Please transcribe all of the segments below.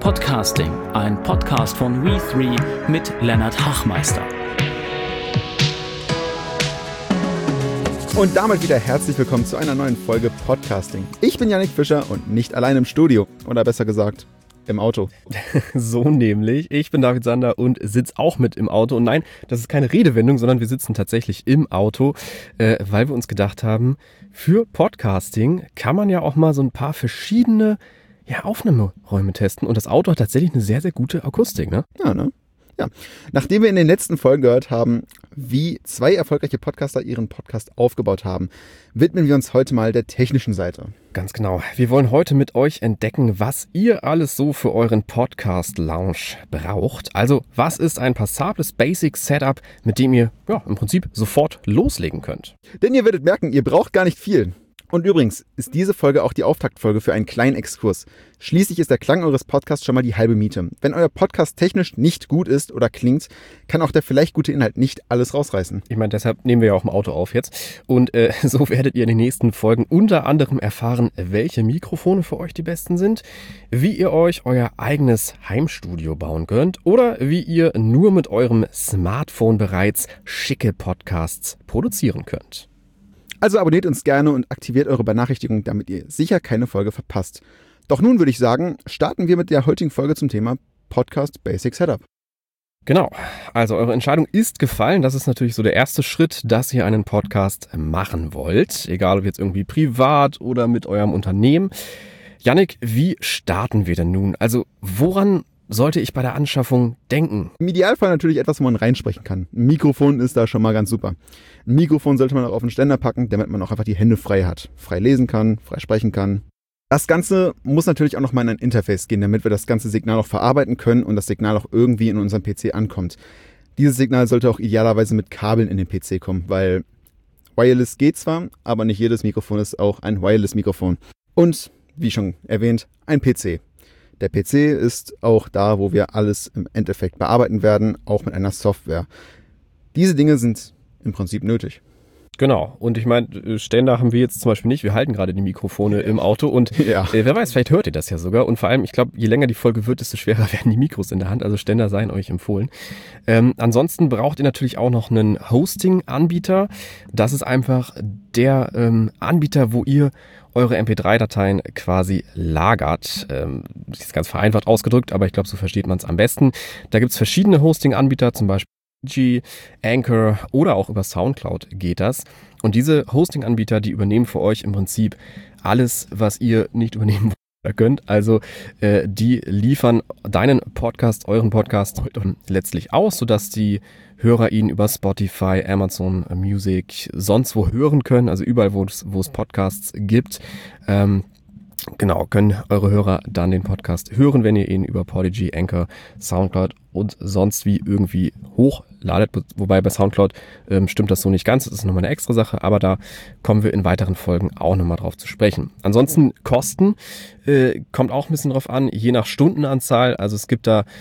Podcasting, ein Podcast von We3 mit Lennart Hachmeister. Und damit wieder herzlich willkommen zu einer neuen Folge Podcasting. Ich bin Yannick Fischer und nicht allein im Studio, oder besser gesagt, im Auto. So nämlich. Ich bin David Sander und sitze auch mit im Auto. Und nein, das ist keine Redewendung, sondern wir sitzen tatsächlich im Auto, weil wir uns gedacht haben, für Podcasting kann man ja auch mal so ein paar verschiedene Aufnahmeräume testen. Und das Auto hat tatsächlich eine sehr, sehr gute Akustik, ne? Ja, ne? Ja. Nachdem wir in den letzten Folgen gehört haben, wie zwei erfolgreiche Podcaster ihren Podcast aufgebaut haben, widmen wir uns heute mal der technischen Seite. Ganz genau. Wir wollen heute mit euch entdecken, was ihr alles so für euren Podcast-Lounge braucht. Also, was ist ein passables Basic-Setup, mit dem ihr im Prinzip sofort loslegen könnt? Denn ihr werdet merken, ihr braucht gar nicht viel. Und übrigens ist diese Folge auch die Auftaktfolge für einen kleinen Exkurs. Schließlich ist der Klang eures Podcasts schon mal die halbe Miete. Wenn euer Podcast technisch nicht gut ist oder klingt, kann auch der vielleicht gute Inhalt nicht alles rausreißen. Ich meine, deshalb nehmen wir ja auch im Auto auf jetzt. Und so werdet ihr in den nächsten Folgen unter anderem erfahren, welche Mikrofone für euch die besten sind, wie ihr euch euer eigenes Heimstudio bauen könnt oder wie ihr nur mit eurem Smartphone bereits schicke Podcasts produzieren könnt. Also abonniert uns gerne und aktiviert eure Benachrichtigungen, damit ihr sicher keine Folge verpasst. Doch nun würde ich sagen, starten wir mit der heutigen Folge zum Thema Podcast Basic Setup. Genau, also eure Entscheidung ist gefallen. Das ist natürlich so der erste Schritt, dass ihr einen Podcast machen wollt. Egal ob jetzt irgendwie privat oder mit eurem Unternehmen. Yannick, wie starten wir denn nun? Also woran sollte ich bei der Anschaffung denken? Im Idealfall natürlich etwas, wo man reinsprechen kann. Ein Mikrofon ist da schon mal ganz super. Ein Mikrofon sollte man auch auf den Ständer packen, damit man auch einfach die Hände frei hat. Frei lesen kann, frei sprechen kann. Das Ganze muss natürlich auch noch mal in ein Interface gehen, damit wir das ganze Signal auch verarbeiten können und das Signal auch irgendwie in unserem PC ankommt. Dieses Signal sollte auch idealerweise mit Kabeln in den PC kommen, weil Wireless geht zwar, aber nicht jedes Mikrofon ist auch ein Wireless-Mikrofon. Und, wie schon erwähnt, ein PC. Der PC ist auch da, wo wir alles im Endeffekt bearbeiten werden, auch mit einer Software. Diese Dinge sind im Prinzip nötig. Genau, und ich meine, Ständer haben wir jetzt zum Beispiel nicht. Wir halten gerade die Mikrofone im Auto und wer weiß, vielleicht hört ihr das ja sogar. Und vor allem, ich glaube, je länger die Folge wird, desto schwerer werden die Mikros in der Hand. Also Ständer seien euch empfohlen. Ansonsten braucht ihr natürlich auch noch einen Hosting-Anbieter. Das ist einfach der Anbieter, wo ihr eure MP3-Dateien quasi lagert. Das ist ganz vereinfacht ausgedrückt, aber ich glaube, so versteht man es am besten. Da gibt es verschiedene Hosting-Anbieter, zum Beispiel Anchor oder auch über Soundcloud geht das. Und diese Hosting-Anbieter, die übernehmen für euch im Prinzip alles, was ihr nicht übernehmen könnt. Also die liefern euren Podcast letztlich aus, sodass die Hörer ihn über Spotify, Amazon Music, sonst wo hören können. Also überall, wo es Podcasts gibt. Genau, können eure Hörer dann den Podcast hören, wenn ihr ihn über Podigy, Anchor, Soundcloud und sonst wie irgendwie hochladet. Wobei bei Soundcloud stimmt das so nicht ganz, das ist nochmal eine extra Sache, aber da kommen wir in weiteren Folgen auch nochmal drauf zu sprechen. Ansonsten Kosten kommt auch ein bisschen drauf an, je nach Stundenanzahl. Also es gibt da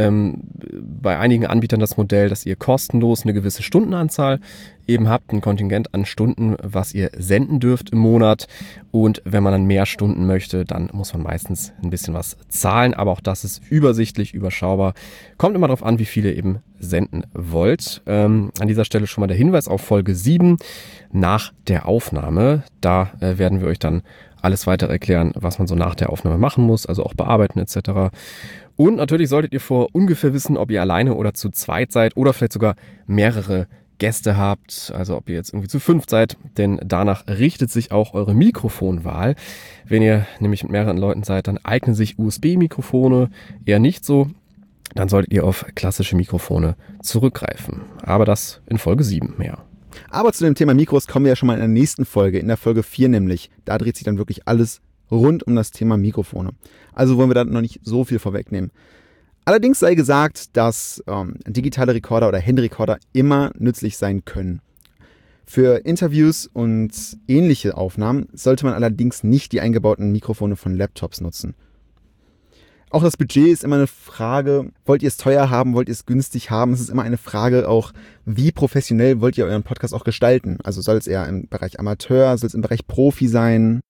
bei einigen Anbietern das Modell, dass ihr kostenlos eine gewisse Stundenanzahl eben habt, ein Kontingent an Stunden, was ihr senden dürft im Monat. Und wenn man dann mehr Stunden möchte, dann muss man meistens ein bisschen was zahlen. Aber auch das ist übersichtlich, überschaubar. Kommt immer darauf an, wie viele ihr eben senden wollt. An dieser Stelle schon mal der Hinweis auf Folge 7 nach der Aufnahme. Da werden wir euch dann alles weitere erklären, was man so nach der Aufnahme machen muss, also auch bearbeiten etc. Und natürlich solltet ihr vor ungefähr wissen, ob ihr alleine oder zu zweit seid oder vielleicht sogar mehrere Gäste habt, also ob ihr jetzt irgendwie zu 5 seid, denn danach richtet sich auch eure Mikrofonwahl. Wenn ihr nämlich mit mehreren Leuten seid, dann eignen sich USB-Mikrofone eher nicht so. Dann solltet ihr auf klassische Mikrofone zurückgreifen. Aber das in Folge 7 mehr. Aber zu dem Thema Mikros kommen wir ja schon mal in der nächsten Folge, in der Folge 4 nämlich. Da dreht sich dann wirklich alles rund um das Thema Mikrofone. Also wollen wir da noch nicht so viel vorwegnehmen. Allerdings sei gesagt, dass digitale Rekorder oder Handyrekorder immer nützlich sein können. Für Interviews und ähnliche Aufnahmen sollte man allerdings nicht die eingebauten Mikrofone von Laptops nutzen. Auch das Budget ist immer eine Frage, wollt ihr es teuer haben, wollt ihr es günstig haben? Es ist immer eine Frage auch, wie professionell wollt ihr euren Podcast auch gestalten? Also soll es eher im Bereich Amateur, soll es im Bereich Profi sein?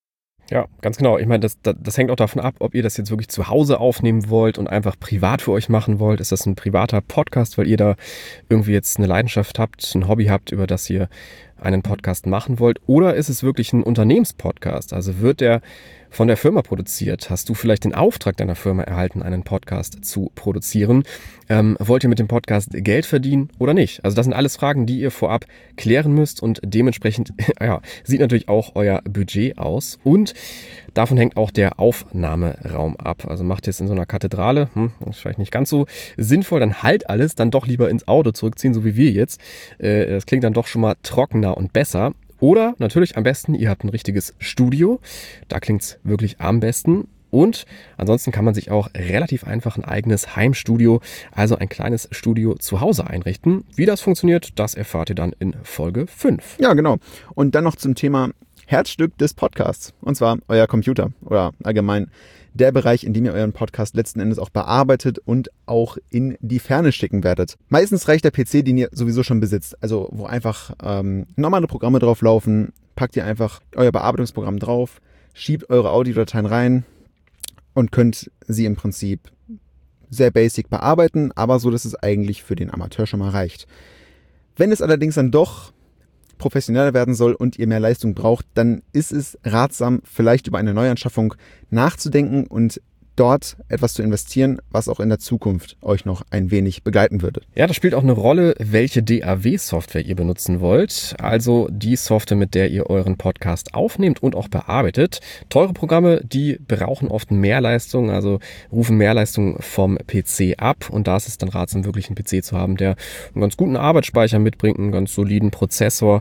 Ja, ganz genau. Ich meine, das hängt auch davon ab, ob ihr das jetzt wirklich zu Hause aufnehmen wollt und einfach privat für euch machen wollt. Ist das ein privater Podcast, weil ihr da irgendwie jetzt eine Leidenschaft habt, ein Hobby habt, über das ihr einen Podcast machen wollt? Oder ist es wirklich ein Unternehmenspodcast? Also wird der von der Firma produziert? Hast du vielleicht den Auftrag deiner Firma erhalten, einen Podcast zu produzieren? Wollt ihr mit dem Podcast Geld verdienen oder nicht? Also das sind alles Fragen, die ihr vorab klären müsst und dementsprechend sieht natürlich auch euer Budget aus und davon hängt auch der Aufnahmeraum ab. Also macht ihr es in so einer Kathedrale, ist vielleicht nicht ganz so sinnvoll, dann halt alles, dann doch lieber ins Auto zurückziehen, so wie wir jetzt. Das klingt dann doch schon mal trockener und besser. Oder natürlich am besten, ihr habt ein richtiges Studio, da klingt es wirklich am besten. Und ansonsten kann man sich auch relativ einfach ein eigenes Heimstudio, also ein kleines Studio zu Hause einrichten. Wie das funktioniert, das erfahrt ihr dann in Folge 5. Ja, genau. Und dann noch zum Thema Herzstück des Podcasts, und zwar euer Computer oder allgemein der Bereich, in dem ihr euren Podcast letzten Endes auch bearbeitet und auch in die Ferne schicken werdet. Meistens reicht der PC, den ihr sowieso schon besitzt, also wo einfach normale Programme drauf laufen, packt ihr einfach euer Bearbeitungsprogramm drauf, schiebt eure Audiodateien rein und könnt sie im Prinzip sehr basic bearbeiten, aber so, dass es eigentlich für den Amateur schon mal reicht. Wenn es allerdings dann doch professioneller werden soll und ihr mehr Leistung braucht, dann ist es ratsam, vielleicht über eine Neuanschaffung nachzudenken und dort etwas zu investieren, was auch in der Zukunft euch noch ein wenig begleiten würde. Ja, das spielt auch eine Rolle, welche DAW-Software ihr benutzen wollt. Also die Software, mit der ihr euren Podcast aufnehmt und auch bearbeitet. Teure Programme, die brauchen oft mehr Leistung, also rufen mehr Leistung vom PC ab. Und da ist es dann ratsam, wirklich einen PC zu haben, der einen ganz guten Arbeitsspeicher mitbringt, einen ganz soliden Prozessor.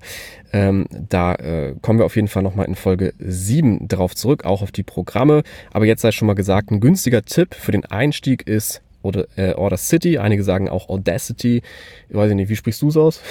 Da kommen wir auf jeden Fall nochmal in Folge 7 drauf zurück, auch auf die Programme. Aber jetzt sei schon mal gesagt, ein günstiger Tipp für den Einstieg ist Audacity. Einige sagen auch Audacity. Ich weiß nicht, wie sprichst du es aus?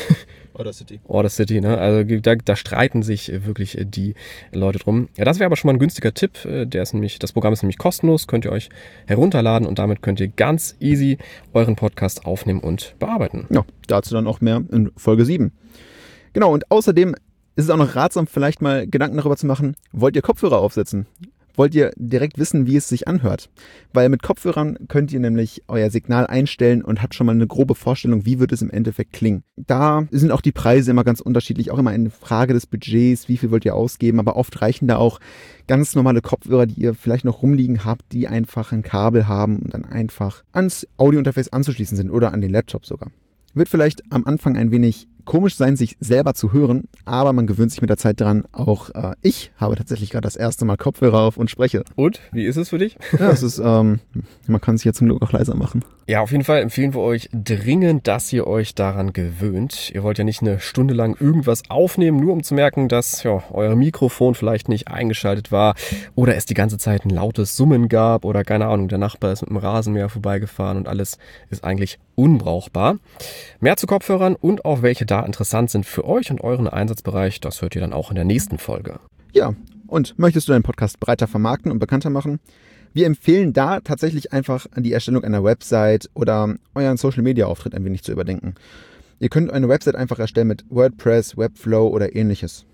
Audacity, ne? Also da streiten sich wirklich die Leute drum. Ja, das wäre aber schon mal ein günstiger Tipp. Das Programm ist nämlich kostenlos, könnt ihr euch herunterladen und damit könnt ihr ganz easy euren Podcast aufnehmen und bearbeiten. Ja, dazu dann auch mehr in Folge 7. Genau, und außerdem ist es auch noch ratsam, vielleicht mal Gedanken darüber zu machen, wollt ihr Kopfhörer aufsetzen? Wollt ihr direkt wissen, wie es sich anhört? Weil mit Kopfhörern könnt ihr nämlich euer Signal einstellen und habt schon mal eine grobe Vorstellung, wie wird es im Endeffekt klingen. Da sind auch die Preise immer ganz unterschiedlich, auch immer eine Frage des Budgets, wie viel wollt ihr ausgeben, aber oft reichen da auch ganz normale Kopfhörer, die ihr vielleicht noch rumliegen habt, die einfach ein Kabel haben und dann einfach ans Audiointerface anzuschließen sind oder an den Laptop sogar. Wird vielleicht am Anfang ein wenig komisch sein, sich selber zu hören, aber man gewöhnt sich mit der Zeit dran. Auch ich habe tatsächlich gerade das erste Mal Kopfhörer auf und spreche. Und? Wie ist es für dich? Ja, es ist, man kann sich ja zum Glück auch leiser machen. Ja, auf jeden Fall empfehlen wir euch dringend, dass ihr euch daran gewöhnt. Ihr wollt ja nicht eine Stunde lang irgendwas aufnehmen, nur um zu merken, dass euer Mikrofon vielleicht nicht eingeschaltet war oder es die ganze Zeit ein lautes Summen gab oder keine Ahnung, der Nachbar ist mit dem Rasenmäher vorbeigefahren und alles ist eigentlich unbrauchbar. Mehr zu Kopfhörern und auch welche da interessant sind für euch und euren Einsatzbereich, das hört ihr dann auch in der nächsten Folge. Ja, und möchtest du deinen Podcast breiter vermarkten und bekannter machen? Wir empfehlen da tatsächlich einfach die Erstellung einer Website oder euren Social-Media-Auftritt ein wenig zu überdenken. Ihr könnt eine Website einfach erstellen mit WordPress, Webflow oder ähnliches.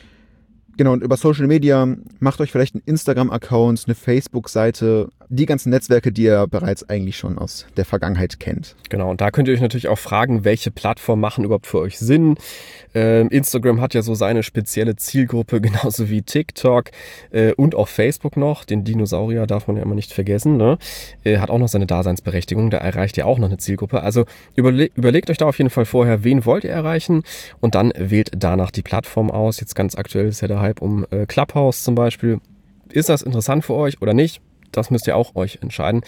Genau, und über Social Media macht euch vielleicht einen Instagram-Account, eine Facebook-Seite, die ganzen Netzwerke, die ihr bereits eigentlich schon aus der Vergangenheit kennt. Genau, und da könnt ihr euch natürlich auch fragen, welche Plattformen machen überhaupt für euch Sinn. Instagram hat ja so seine spezielle Zielgruppe, genauso wie TikTok und auch Facebook noch. Den Dinosaurier darf man ja immer nicht vergessen, ne? Hat auch noch seine Daseinsberechtigung, da erreicht ihr auch noch eine Zielgruppe. Also überlegt euch da auf jeden Fall vorher, wen wollt ihr erreichen und dann wählt danach die Plattform aus. Jetzt ganz aktuell ist ja der Hype um Clubhouse zum Beispiel. Ist das interessant für euch oder nicht? Das müsst ihr auch euch entscheiden.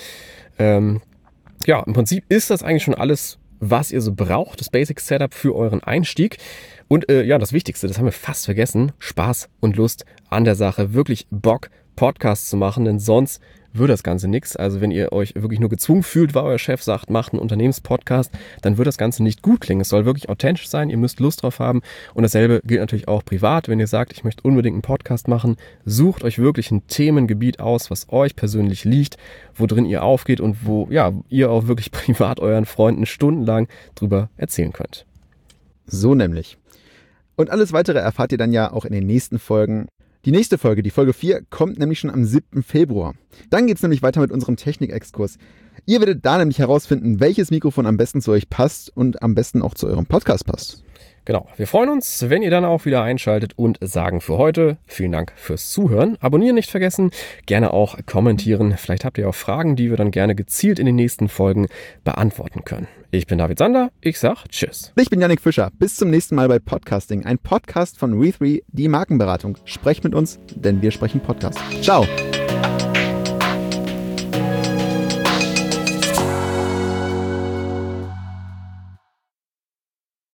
Ja, im Prinzip ist das eigentlich schon alles, was ihr so braucht, das Basic Setup für euren Einstieg. Und ja, das Wichtigste, das haben wir fast vergessen, Spaß und Lust an der Sache, wirklich Bock, Podcasts zu machen, denn sonst wird das Ganze nichts. Also wenn ihr euch wirklich nur gezwungen fühlt, weil euer Chef sagt, macht einen Unternehmenspodcast, dann wird das Ganze nicht gut klingen. Es soll wirklich authentisch sein, ihr müsst Lust drauf haben und dasselbe gilt natürlich auch privat. Wenn ihr sagt, ich möchte unbedingt einen Podcast machen, sucht euch wirklich ein Themengebiet aus, was euch persönlich liegt, wo drin ihr aufgeht und wo ja ihr auch wirklich privat euren Freunden stundenlang drüber erzählen könnt. So nämlich. Und alles Weitere erfahrt ihr dann ja auch in den nächsten Folgen. Die nächste Folge, die Folge 4, kommt nämlich schon am 7. Februar. Dann geht es nämlich weiter mit unserem Technik-Exkurs. Ihr werdet da nämlich herausfinden, welches Mikrofon am besten zu euch passt und am besten auch zu eurem Podcast passt. Genau, wir freuen uns, wenn ihr dann auch wieder einschaltet und sagen für heute vielen Dank fürs Zuhören. Abonnieren nicht vergessen, gerne auch kommentieren. Vielleicht habt ihr auch Fragen, die wir dann gerne gezielt in den nächsten Folgen beantworten können. Ich bin David Sander, ich sag Tschüss. Ich bin Yannick Fischer, bis zum nächsten Mal bei Podcasting, ein Podcast von We3, die Markenberatung. Sprecht mit uns, denn wir sprechen Podcast. Ciao.